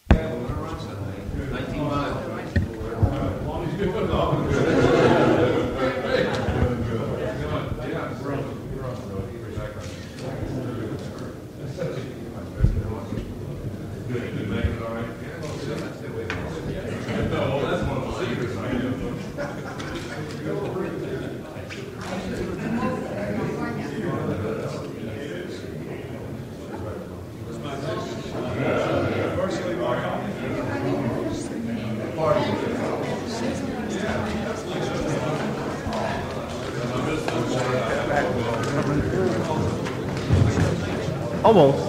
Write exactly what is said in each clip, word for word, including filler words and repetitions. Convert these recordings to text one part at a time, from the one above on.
Almost.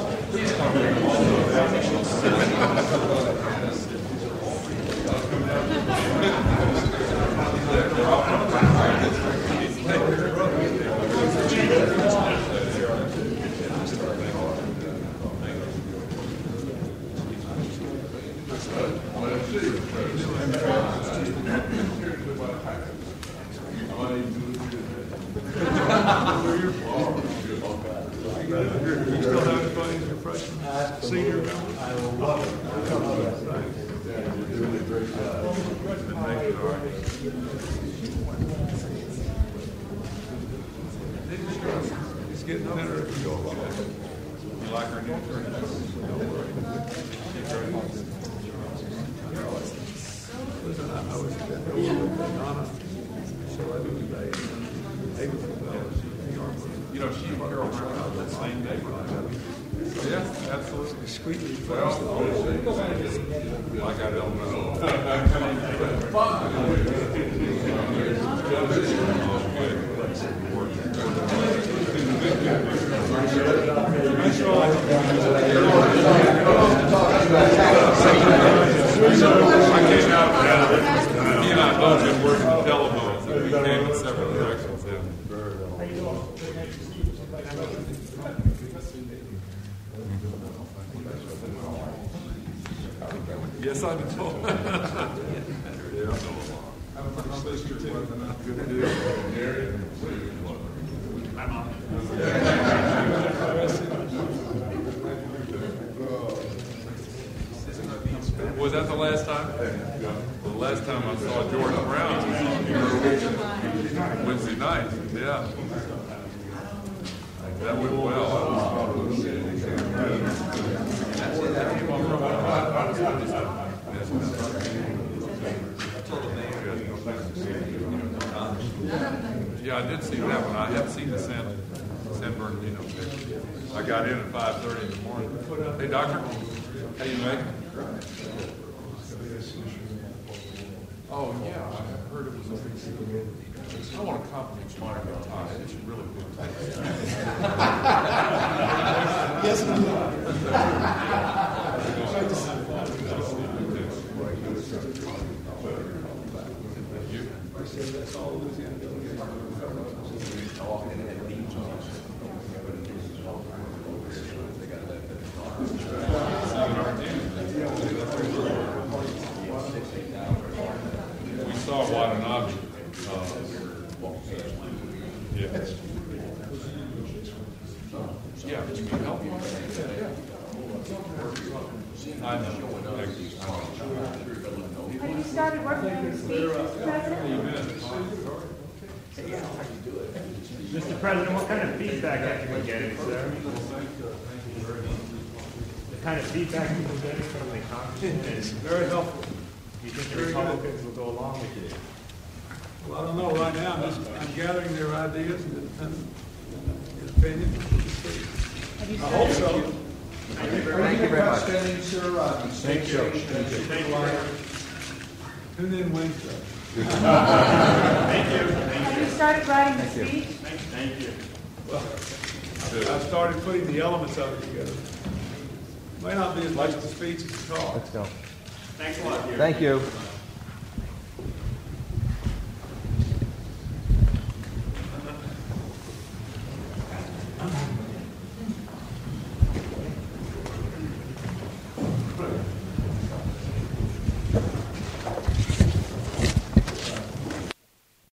It's getting better if you go along. You like her new friend? Listen, I, I was at that with Donna, so I do today. They was you know, she and Carol Brown out that same day. Yeah, absolutely. Discreetly. Well, like I don't know. I came out of that. He and I both been working the telephones, and we came in several directions. Yes, I've been told. Yeah. Good to do. I'm on. Was that the last time? The last time I saw George Brown was Wednesday night. Yeah. That went well. Yeah, I did see that one. I haven't seen the San, San Bernardino picture. I got in at five thirty in the morning. Hey, doctor. How you doing? Oh, yeah. I heard it was a big I don't want to compliment Mark on time. It's really good. Yes, we saw Watanabe. Uh, yeah. Yeah, but you can help you. Yeah. I know. Have you started working on your speech, Mister President? Mister President, what kind of feedback have you been getting, sir? The kind of feedback you've been getting from the congressmen is very helpful. you think the Republicans will go along with you? Well, I don't know right now. I'm just I'm gathering their ideas and, and, and opinions. Have you I hope started? so. Thank you very much. Thank you. Thank you. Tune in Wednesday. Thank you. Have you started writing the speech? Thank you. Well, I've started putting the elements of it together. May not be as much the speech as the talk. Let's go. Thanks a lot, dear. Thank you.